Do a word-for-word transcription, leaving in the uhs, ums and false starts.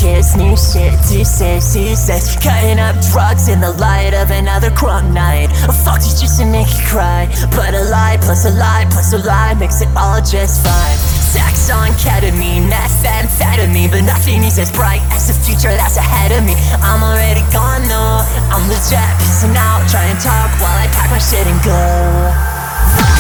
Here's new shit to say, she says. Cutting up drugs in the light of another crunk night. Oh fuck you just to make you cry. But a lie plus a lie plus a lie makes it all just fine. Sex on ketamine, methamphetamine, but nothing is as bright as the future that's ahead of me. I'm already gone though, I'm legit pissing out, trying to talk while I pack my shit and go.